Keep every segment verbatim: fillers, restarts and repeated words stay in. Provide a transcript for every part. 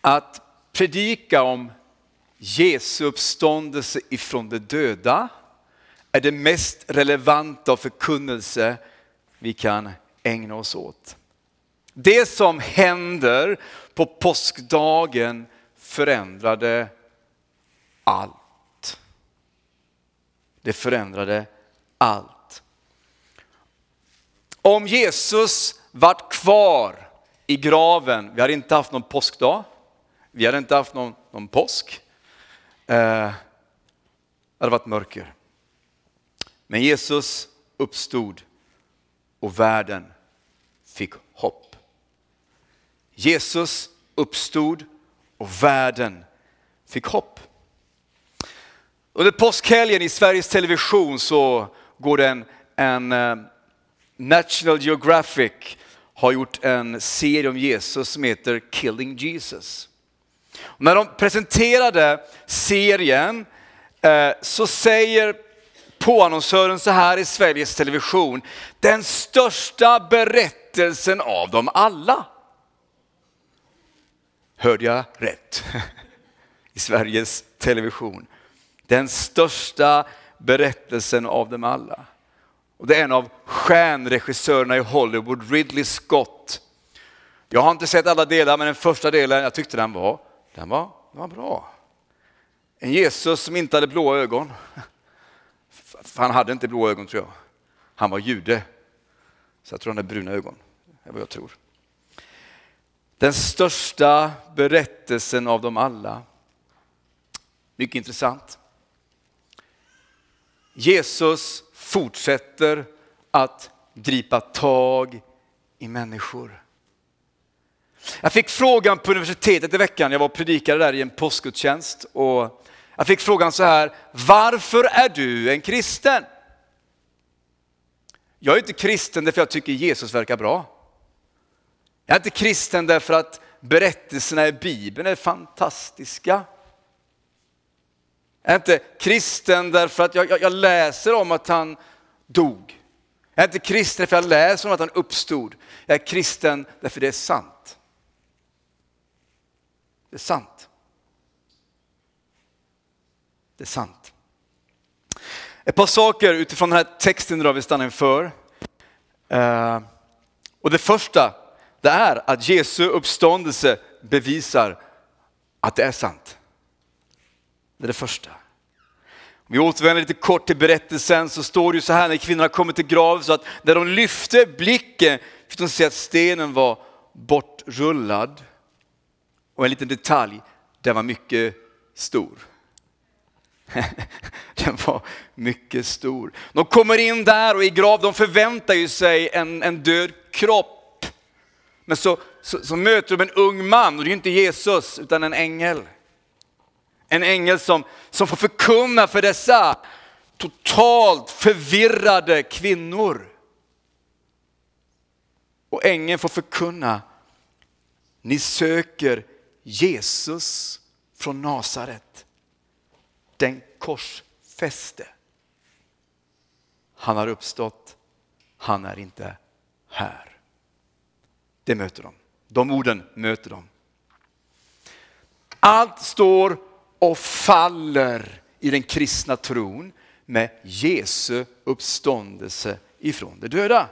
att predika om Jesu uppståndelse ifrån de döda är det mest relevanta förkunnelse vi kan ägna oss åt. Det som händer på påskdagen förändrade allt. Det förändrade allt. Om Jesus varit kvar i graven, vi hade inte haft någon påskdag, vi hade inte haft någon, någon påsk, eh, det hade varit mörker. Men Jesus uppstod och världen fick hopp. Jesus uppstod och världen fick hopp. Under påskhelgen i Sveriges Television så går det en, en uh, National Geographic har gjort en serie om Jesus som heter Killing Jesus. Och när de presenterade serien uh, så säger påannonsören så här i Sveriges Television: den största berättelsen av dem alla. Hörde jag rätt? I Sveriges Television. Den största berättelsen av dem alla. Och det är en av stjärnregissörerna i Hollywood, Ridley Scott. Jag har inte sett alla delar, men den första delen, jag tyckte den var, den var, den var bra. En Jesus som inte hade blå ögon. För han hade inte blå ögon, tror jag. Han var jude. Så jag tror han hade bruna ögon. Det är vad jag tror. Den största berättelsen av dem alla. Mycket intressant. Jesus fortsätter att gripa tag i människor. Jag fick frågan på universitetet i veckan. Jag var predikare där i en påskgudstjänst. Och jag fick frågan så här: varför är du en kristen? Jag är inte kristen därför jag tycker Jesus verkar bra. Jag är inte kristen därför att berättelserna i Bibeln är fantastiska. Jag är inte kristen därför att jag, jag, jag läser om att han dog. Jag är inte kristen därför att jag läser om att han uppstod. Jag är kristen därför det är sant. Det är sant. Det är sant. Ett par saker utifrån den här texten då vi stannar inför. Uh, och det första, det är att Jesu uppståndelse bevisar att det är sant. Det är det första. Om vi återvänder lite kort till berättelsen så står det ju så här när kvinnorna kommer till grav, så att när de lyfte blicken fick de se att stenen var bortrullad. Och en liten detalj, den var mycket stor. Den var mycket stor. De kommer in där och i grav, de förväntar ju sig en, en död kropp. Men så, så, så möter de en ung man, och det är inte Jesus utan en ängel. En ängel som, som får förkunna för dessa totalt förvirrade kvinnor. Och ängeln får förkunna: ni söker Jesus från Nasaret, den korsfäste. Han har uppstått, han är inte här. Det möter de. De orden möter de. Allt står och faller i den kristna tron med Jesu uppståndelse ifrån de döda.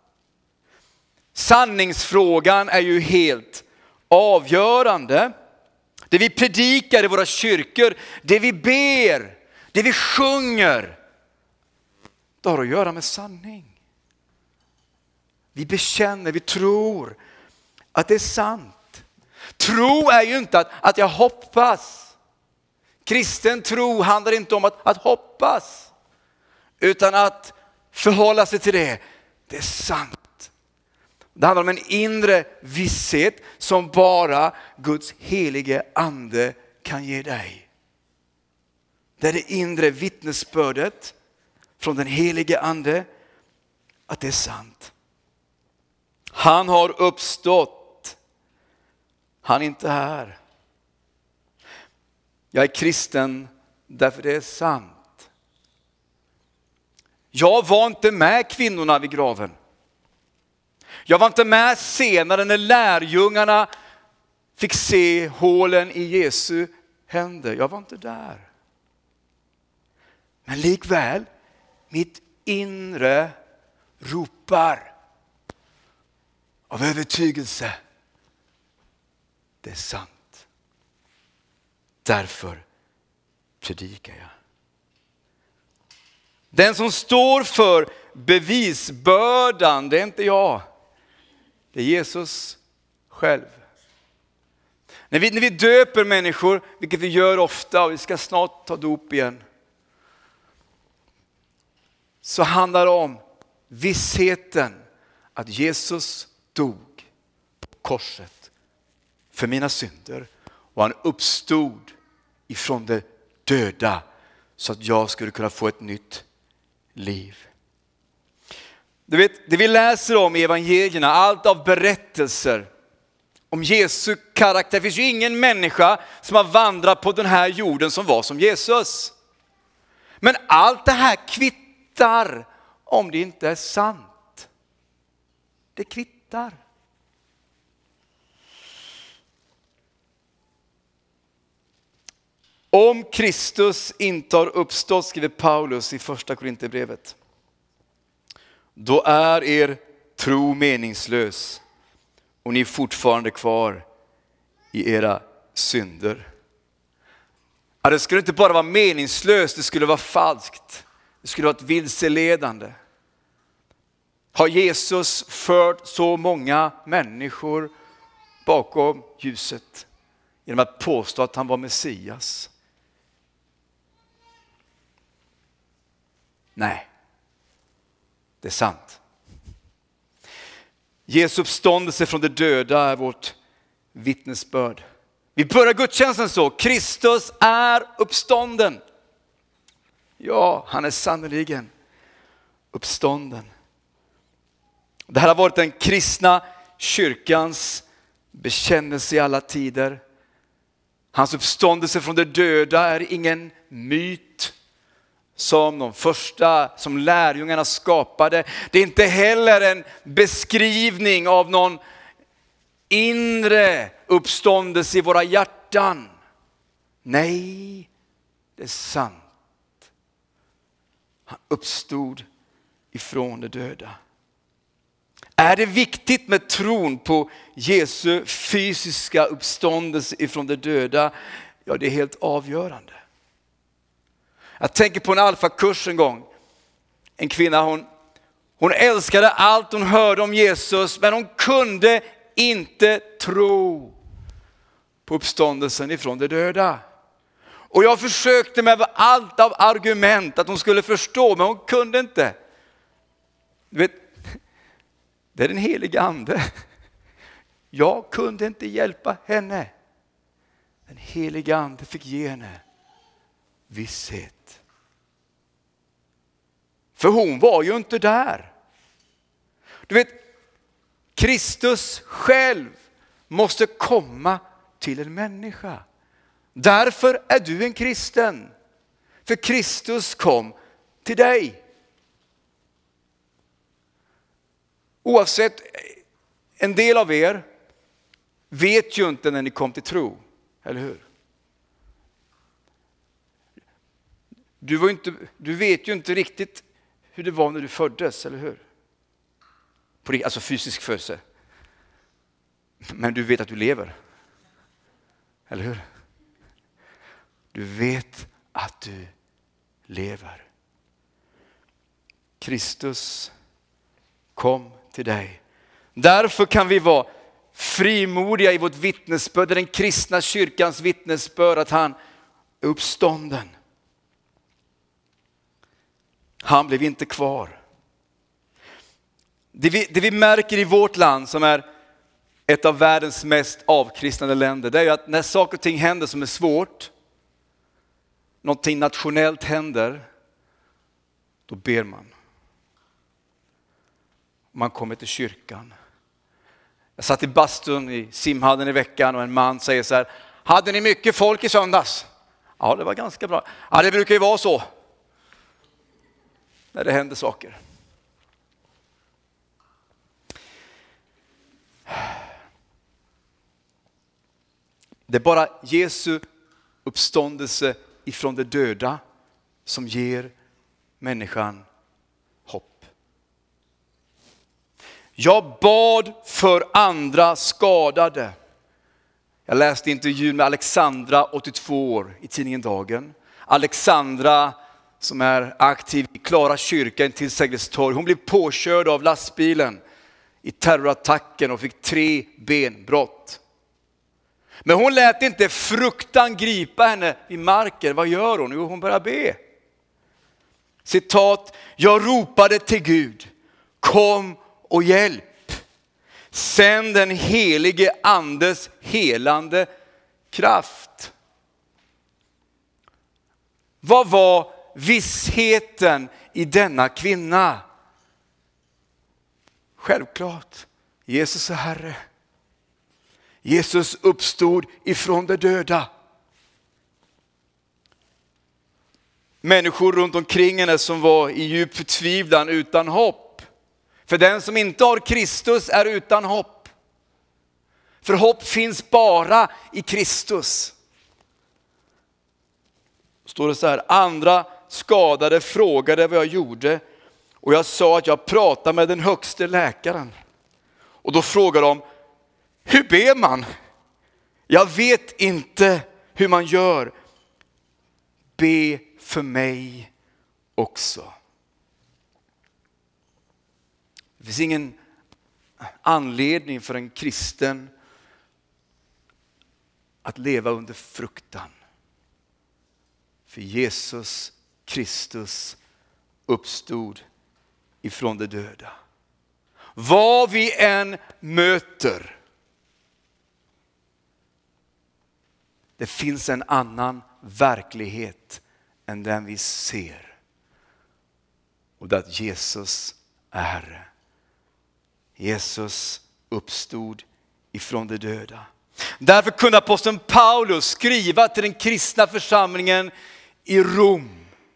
Sanningsfrågan är ju helt avgörande. Det vi predikar i våra kyrkor, det vi ber, det vi sjunger, det har att göra med sanning. Vi bekänner, vi tror att det är sant. Tro är ju inte att, att jag hoppas. Kristen tro handlar inte om att, att hoppas, utan att förhålla sig till det. Det är sant. Det handlar om en inre visshet som bara Guds helige ande kan ge dig. Det är det inre vittnesbördet från den helige ande att det är sant. Han har uppstått. Han är inte här. Jag är kristen därför det är sant. Jag var inte med kvinnorna vid graven. Jag var inte med senare när lärjungarna fick se hålen i Jesu händer. Jag var inte där. Men likväl, mitt inre ropar av övertygelse. Det är sant. Därför predikar jag. Den som står för bevisbördan, det är inte jag. Det är Jesus själv. När vi, när vi döper människor, vilket vi gör ofta och vi ska snart ta dop igen. Så handlar det om vissheten att Jesus dog på korset för mina synder. Och han uppstod ifrån det döda så att jag skulle kunna få ett nytt liv. Du vet, det vi läser om i evangelierna, allt av berättelser om Jesu karaktär. Det finns ju ingen människa som har vandrat på den här jorden som var som Jesus. Men allt det här kvittar om det inte är sant. Det kvittar. Om Kristus inte har uppstått, skriver Paulus i första Korinthierbrevet, då är er tro meningslös och ni är fortfarande kvar i era synder. Ja, det skulle inte bara vara meningslöst, det skulle vara falskt. Det skulle vara ett vilseledande. Har Jesus fört så många människor bakom ljuset genom att påstå att han var Messias? Nej, det är sant. Jesu uppståndelse från de döda är vårt vittnesbörd. Vi börjar gudstjänsten så. Kristus är uppstånden. Ja, han är sannoliken uppstånden. Det här har varit den kristna kyrkans bekännelse i alla tider. Hans uppståndelse från de döda är ingen myt som de första, som lärjungarna skapade. Det är inte heller en beskrivning av någon inre uppståndelse i våra hjärtan. Nej, det är sant. Han uppstod ifrån de döda. Är det viktigt med tron på Jesu fysiska uppståndelse ifrån de döda? Ja, det är helt avgörande. Jag tänker på en alfakurs en gång. En kvinna, hon, hon älskade allt hon hörde om Jesus, men hon kunde inte tro på uppståndelsen ifrån de döda. Och jag försökte med allt av argument att hon skulle förstå, men hon kunde inte. Du vet, det är den heliga ande. Jag kunde inte hjälpa henne. Den heliga ande fick ge henne visshet. För hon var ju inte där. Du vet, Kristus själv måste komma till en människa. Därför är du en kristen. För Kristus kom till dig. Oavsett, en del av er vet ju inte när ni kom till tro, eller hur? Du, var inte, du vet ju inte riktigt hur det var när du föddes, eller hur? På, alltså fysisk födelse. Men du vet att du lever. Eller hur? Du vet att du lever. Kristus kom till dig. Därför kan vi vara frimodiga i vårt vittnesbörd, den kristna kyrkans vittnesbörd, att han är uppstånden. Han blev inte kvar. Det vi, det vi märker i vårt land, som är ett av världens mest avkristnade länder, det är ju att när saker och ting händer som är svårt, någonting nationellt händer, då ber man. Man kommer till kyrkan. Jag satt i bastun i simhallen i veckan och en man säger så här: hade ni mycket folk i söndags? Ja, det var ganska bra. Ja, det brukar ju vara så när det händer saker. Det är bara Jesu uppståndelse ifrån de döda som ger människan hopp. Jag bad för andra skadade. Jag läste intervjun med Alexandra, åttiotvå år, i tidningen Dagen. Alexandra, som är aktiv i Klara kyrkan till Sergels torg. Hon blev påkörd av lastbilen i terrorattacken och fick tre benbrott. Men hon lät inte fruktan gripa henne i marken. Vad gör hon? Jo, hon börjar be. Citat: jag ropade till Gud, kom och hjälp. Sänd den helige andes helande kraft. Vad var vissheten i denna kvinna? Självklart, Jesus är Herre. Jesus uppstod ifrån de döda. Människor runt omkring henne som var i djup förtvivlan, utan hopp. För den som inte har Kristus är utan hopp. För hopp finns bara i Kristus. Står det så här: andra skadade frågade vad jag gjorde. Och jag sa att jag pratade med den högste läkaren. Och då frågade de: hur ber man? Jag vet inte hur man gör. Be för mig också. Det finns ingen anledning för en kristen att leva under fruktan. För Jesus Kristus uppstod ifrån de döda. Vad vi än möter, det finns en annan verklighet än den vi ser. Och det är att Jesus är Herre. Jesus uppstod ifrån de döda. Därför kunde aposteln Paulus skriva till den kristna församlingen i Rom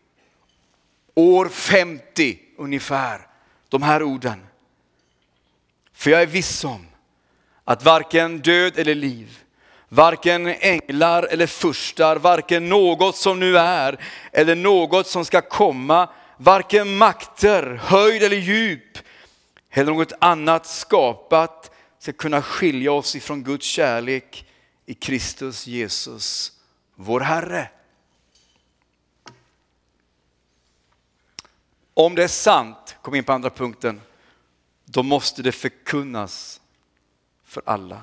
år femtio ungefär de här orden: för jag är viss om att varken död eller liv, varken änglar eller furstar, varken något som nu är eller något som ska komma, varken makter, höjd eller djup eller något annat skapat ska kunna skilja oss ifrån Guds kärlek i Kristus Jesus, vår Herre. Om det är sant, kom in på andra punkten, då måste det förkunnas för alla.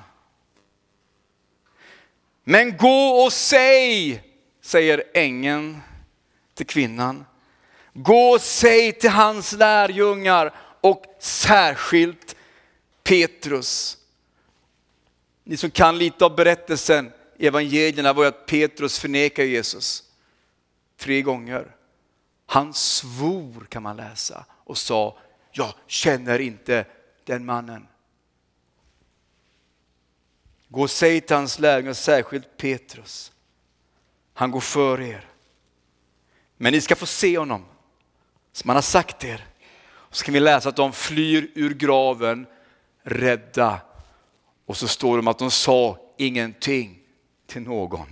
Men gå och säg, säger ängeln till kvinnan. Gå och säg till hans lärjungar och särskilt Petrus. Ni som kan lite av berättelsen i evangelierna var att Petrus förnekar Jesus tre gånger. Han svor, kan man läsa, och sa: jag känner inte den mannen. Gå och säg till hans lärjungar, särskilt Petrus. Han går för er. Men ni ska få se honom som han har sagt er. Och så kan vi läsa att de flyr ur graven rädda. Och så står det om att de sa ingenting till någon.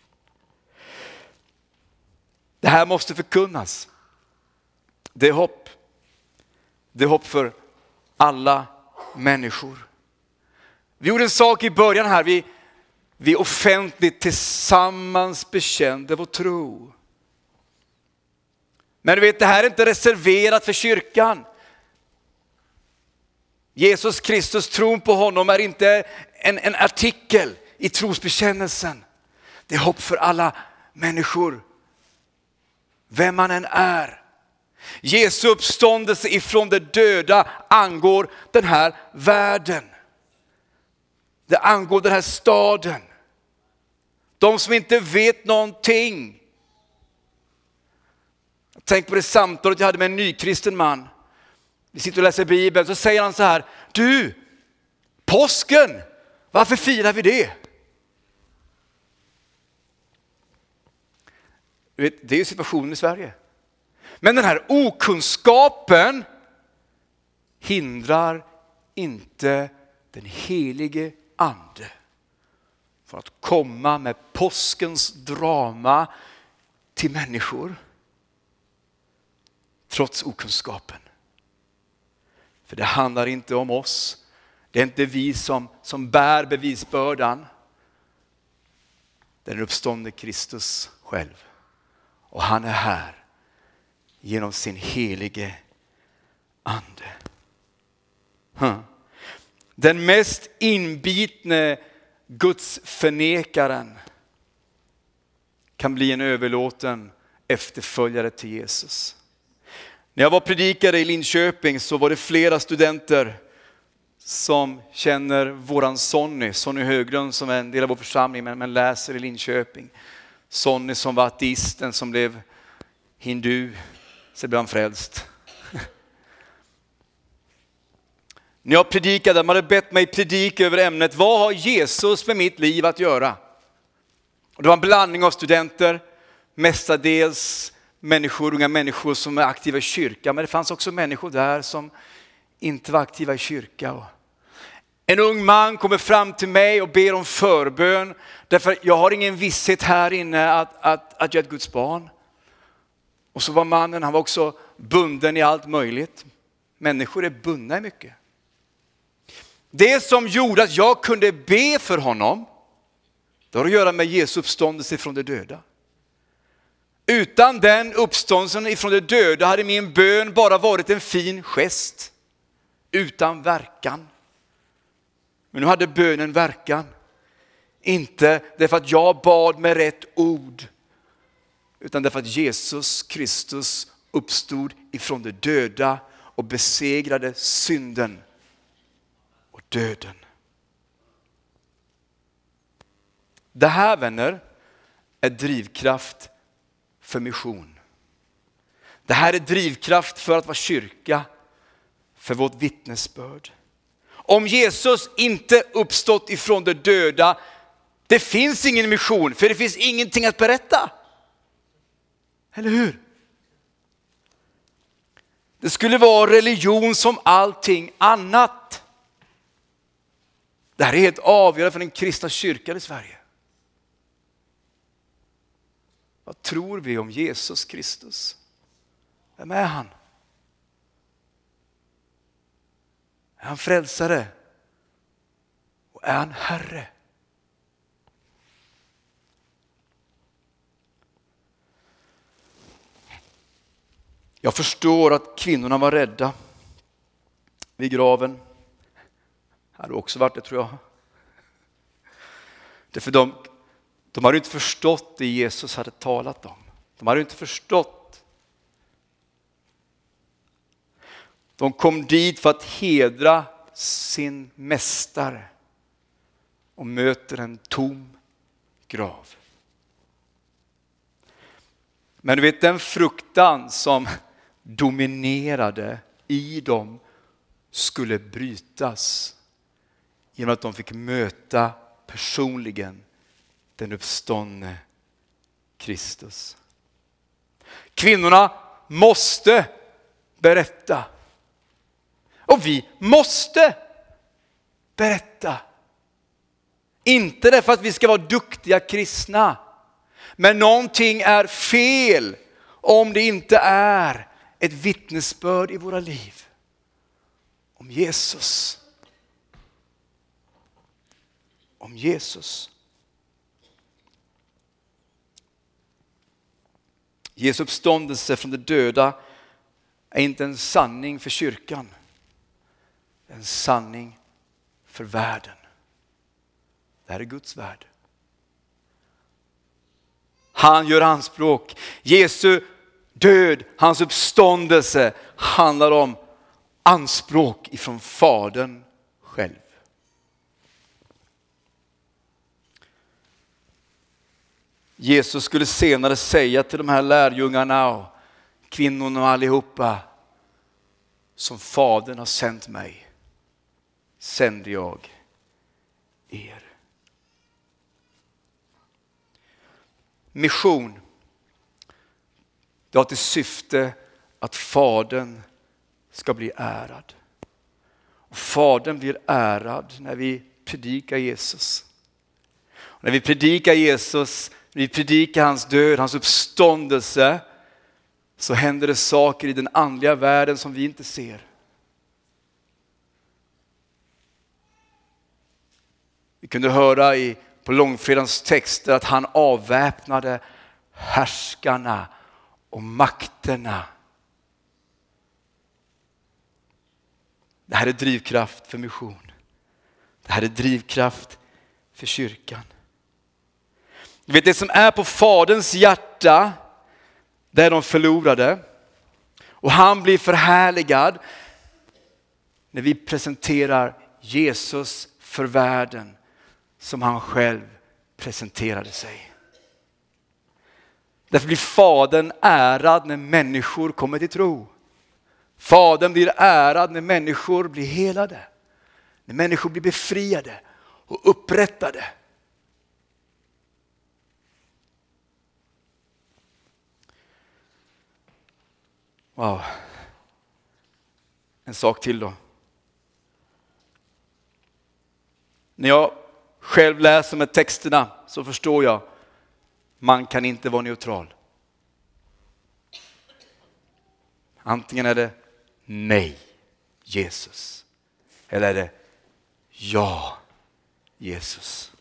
Det här måste förkunnas. Det är hopp. Det är hopp för alla människor. Vi gjorde en sak i början här. Vi, vi offentligt tillsammans bekände vår tro. Men du vet, det här är inte reserverat för kyrkan. Jesus Kristus, tron på honom är inte en, en artikel i trosbekännelsen. Det är hopp för alla människor. Vem man än är. Jesu uppståndelse ifrån de döda angår den här världen. Det angår den här staden. De som inte vet någonting. Tänk på det samtalet jag hade med en nykristen man. Vi sitter och läser Bibeln, så säger han så här: du, påsken, varför firar vi det? Du vet, det är ju situationen i Sverige. Men den här okunskapen hindrar inte den helige ande för att komma med påskens drama till människor. Trots okunskapen. För det handlar inte om oss. Det är inte vi som, som bär bevisbördan. Det är den uppståndne Kristus själv. Och han är här genom sin helige ande. Hmm. Den mest inbitne Guds förnekaren kan bli en överlåten efterföljare till Jesus. När jag var predikare i Linköping så var det flera studenter som känner våran Sonny, Sonny Höglund som är en del av vår församling men, men läser i Linköping. Sonny som var ateisten som blev hindu, så blev han frälst. När jag predikade, man hade bett mig predika över ämnet, vad har Jesus med mitt liv att göra? Och det var en blandning av studenter, mestadels människor, unga människor som är aktiva i kyrkan. Men det fanns också människor där som inte var aktiva i kyrkan. En ung man kommer fram till mig och ber om förbön. Därför jag har ingen visshet här inne att, att, att jag är ett Guds barn. Och så var mannen, han var också bunden i allt möjligt. Människor är bundna i mycket. Det som gjorde att jag kunde be för honom, det har att göra med Jesu uppståndelse från de döda. Utan den uppståndelsen ifrån de döda hade min bön bara varit en fin gest. Utan verkan. Men nu hade bönen verkan. Inte därför att jag bad med rätt ord. Utan därför att Jesus Kristus uppstod ifrån de döda och besegrade synden och döden. Det här, vänner, är drivkraft för mission. Det här är drivkraft för att vara kyrka, för vårt vittnesbörd. Om Jesus inte uppstått ifrån de döda, det finns ingen mission, för det finns ingenting att berätta. Eller hur? Det skulle vara religion som allting annat. Det här är helt avgörande för den kristna kyrkan i Sverige. Vad tror vi om Jesus Kristus? Vem är han? Är han frälsare? Och är han Herre? Jag förstår att kvinnorna var rädda vid graven. Det hade också varit det, tror jag. Därför de, de hade inte förstått det Jesus hade talat om. De hade inte förstått. De kom dit för att hedra sin mästare och möter en tom grav. Men du vet, den fruktan som dominerade i dem skulle brytas genom att de fick möta personligen den uppståndne Kristus. Kvinnorna måste berätta. Och vi måste berätta. Inte därför att vi ska vara duktiga kristna. Men någonting är fel om det inte är ett vittnesbörd i våra liv om Jesus. Om Jesus. Jesu uppståndelse från de döda är inte en sanning för kyrkan. Det är en sanning för världen. Det här är Guds värld. Han gör anspråk. Jesu död, hans uppståndelse handlar om anspråk ifrån Fadern själv. Jesus skulle senare säga till de här lärjungarna och kvinnorna och allihopa: som Fadern har sänt mig, sände jag er. Mission, det har till syfte att Fadern ska bli ärad. Och Fadern blir ärad när vi predikar Jesus. När vi predikar Jesus, när vi predikar hans död, hans uppståndelse, så händer det saker i den andliga världen som vi inte ser. Vi kunde höra i, på långfredagens texter att han avväpnade härskarna och makterna. Det här är drivkraft för mission. Det här är drivkraft för kyrkan. Du vet, det som är på faderns hjärta, det är de förlorade. Och han blir förhärligad när vi presenterar Jesus för världen som han själv presenterade sig. Därför blir fadern ärad när människor kommer till tro. Fadern blir ärad när människor blir helade. När människor blir befriade och upprättade. Wow. En sak till då. När jag själv läser med texterna så förstår jag, man kan inte vara neutral. Antingen är det nej, Jesus. Eller är det ja, Jesus.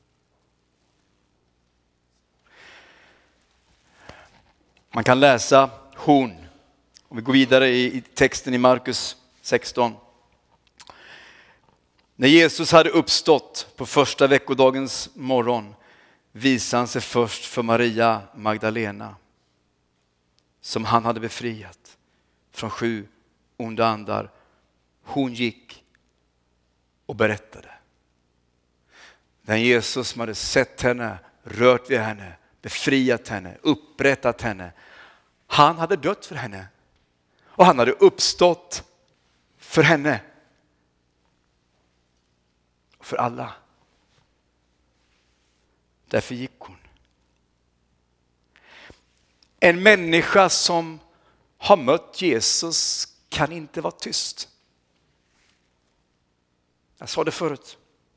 Man kan läsa hon. Om vi går vidare i texten i Markus sexton. När Jesus hade uppstått på första veckodagens morgon visade han sig först för Maria Magdalena, som han hade befriat från sju onda andar. Hon gick och berättade. När Jesus som hade sett henne, rört vid henne, befriat henne, upprättat henne. Han hade dött för henne. Och han hade uppstått för henne. Och för alla. Därför gick hon. En människa som har mött Jesus kan inte vara tyst. Jag sa det förut.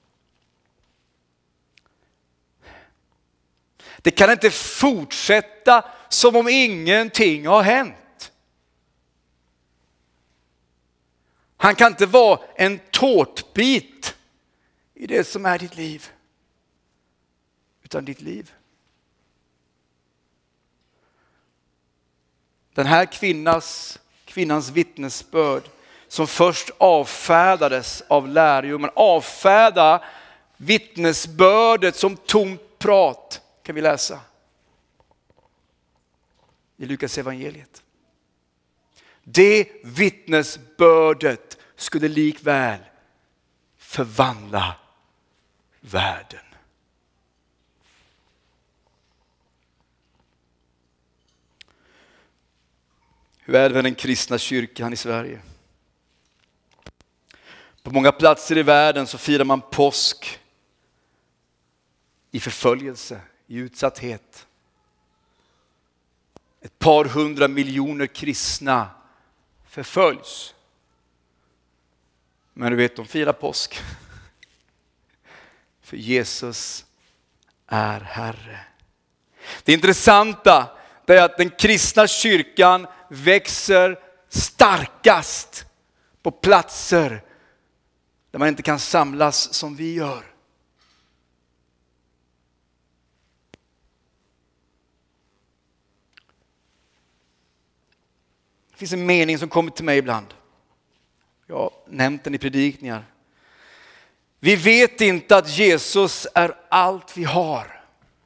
Det kan inte fortsätta som om ingenting har hänt. Han kan inte vara en tårtbit i det som är ditt liv. Utan ditt liv. Den här kvinnas, kvinnans vittnesbörd som först avfärdades av lärjungarna. Avfärda vittnesbördet som tomt prat. Kan vi läsa i Lukas evangeliet. Det vittnesbördet skulle likväl förvandla världen. Hur är det med den kristna kyrkan i Sverige? På många platser i världen så firar man påsk i förföljelse, i utsatthet. Ett par hundra miljoner kristna förföljs. Men du vet, de firar påsk. För Jesus är Herre. Det intressanta är att den kristna kyrkan växer starkast på platser där man inte kan samlas som vi gör. Det finns en mening som kommer till mig ibland. Jag har nämnt den i predikningar. Vi vet inte att Jesus är allt vi har.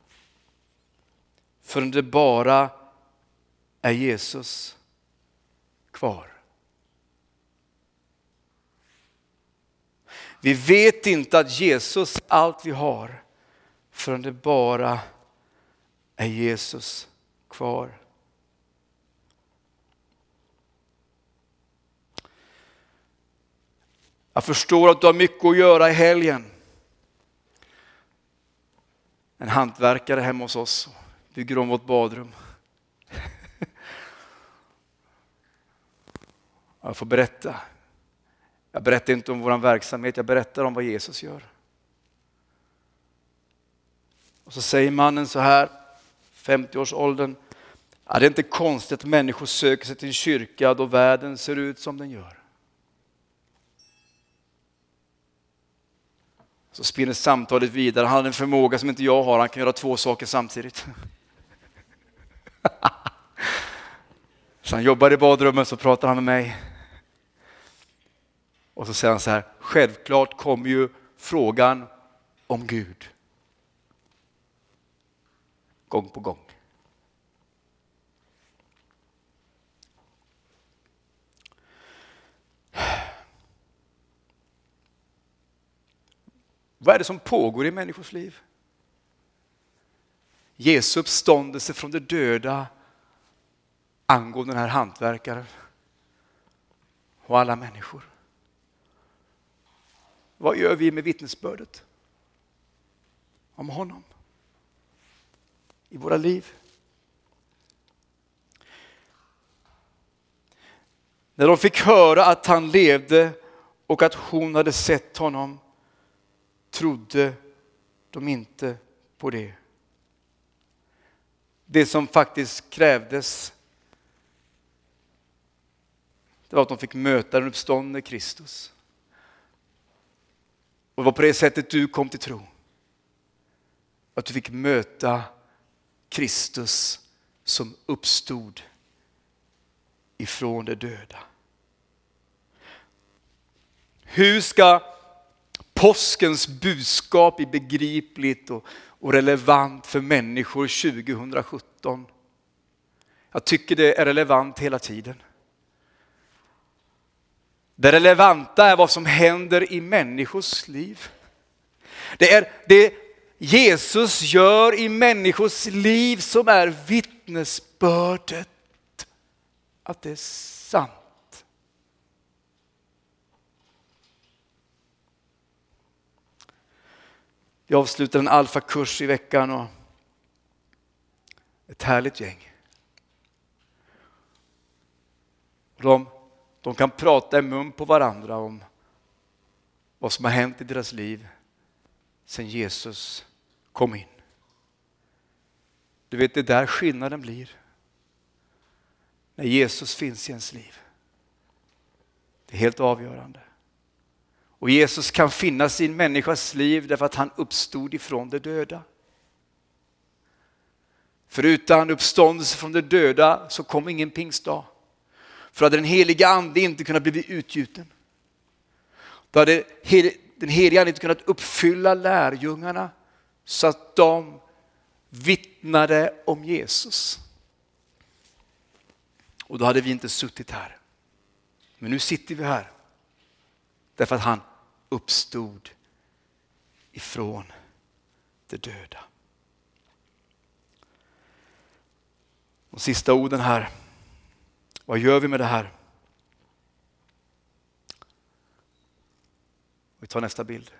Förrän det bara är Jesus kvar. Vi vet inte att Jesus är allt vi har. Förrän det bara är Jesus kvar. Jag förstår att du har mycket att göra i helgen. En hantverkare hemma hos oss bygger om vårt badrum. Jag får berätta. Jag berättar inte om vår verksamhet, jag berättar om vad Jesus gör. Och så säger mannen så här, femtio-årsåldern. Ja, det är inte konstigt att människor söker sig till en kyrka då världen ser ut som den gör. Så spinner samtalet vidare. Han har en förmåga som inte jag har. Han kan göra två saker samtidigt. Så han jobbar i badrummet, så pratar han med mig. Och så säger han så här: självklart kommer ju frågan om Gud. Gång på gång. Vad är det som pågår i människors liv? Jesu uppståndelse från de döda angår den här hantverkaren och alla människor. Vad gör vi med vittnesbördet om honom i våra liv? När de fick höra att han levde och att hon hade sett honom, trodde de inte på det. Det som faktiskt krävdes, det var att de fick möta den uppståndne Kristus. Och det var på det sättet du kom till tro. Att du fick möta Kristus som uppstod ifrån de döda. Hur ska påskens budskap bli begripligt och, och relevant för människor tjugohundrasjutton? Jag tycker det är relevant hela tiden. Det relevanta är vad som händer i människors liv. Det är det Jesus gör i människors liv som är vittnesbördet att det är sant. Vi avslutar en alfakurs i veckan och ett härligt gäng. De, de kan prata i mun på varandra om vad som har hänt i deras liv sedan Jesus kom in. Du vet, det där skillnaden blir. När Jesus finns i ens liv. Det är helt avgörande. Och Jesus kan finnas i en människas liv därför att han uppstod ifrån de döda. För utan uppståndelse från de döda så kom ingen pingstdag. För hade den heliga ande inte kunnat bli utgjuten. Då hade den heliga ande inte kunnat uppfylla lärjungarna så att de vittnade om Jesus. Och då hade vi inte suttit här. Men nu sitter vi här. Därför att han uppstod ifrån de döda. Och sista orden här. Vad gör vi med det här? Vi tar nästa bild.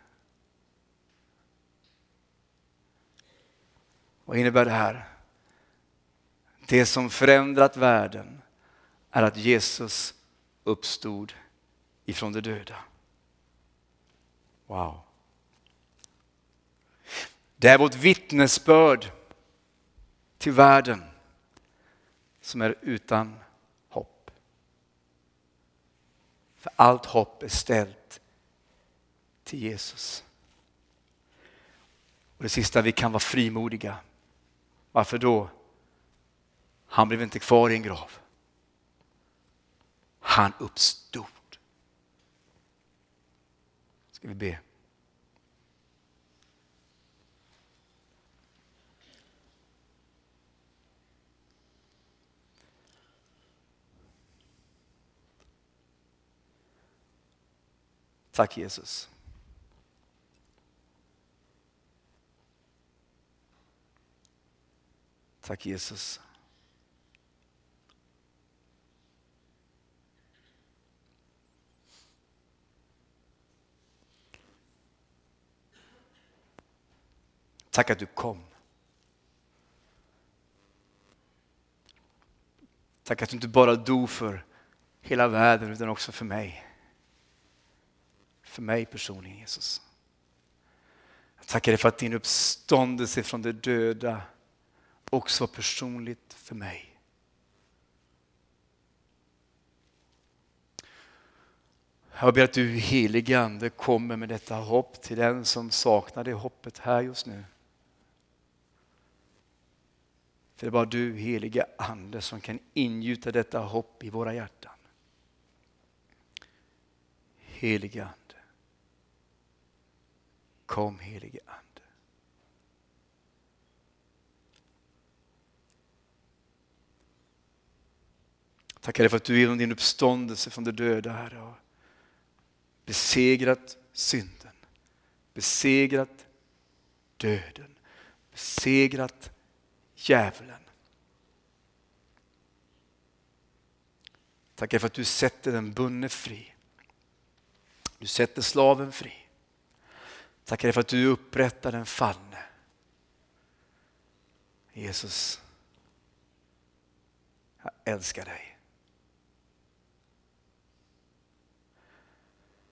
Vad innebär det här? Det som förändrat världen är att Jesus uppstod ifrån de döda. Wow. Det är vårt vittnesbörd till världen som är utan hopp. För allt hopp är ställt till Jesus. Och det sista, vi kan vara frimodiga. Varför då? Han blev inte kvar i en grav. Han uppstod. Ska vi be? Tack Jesus. Tack Jesus. Tack att du kom. Tack att du inte bara dog för hela världen utan också för mig. För mig personligen Jesus. Jag tackar dig för att din uppståndelse från de döda också var personligt för mig. Jag ber att du, helige Ande, kommer med detta hopp till den som saknar det hoppet här just nu. För det är bara du, helige Ande, som kan ingjuta detta hopp i våra hjärtan. Helige Ande. Kom, helige Ande. Tackar dig för att du genom din uppståndelse från de döda, Herre, har besegrat synden, besegrat döden, besegrat djävulen. Tackar för att du sätter den bunne fri. Du sätter slaven fri. Tackar för att du upprättar den fallne. Jesus, jag älskar dig.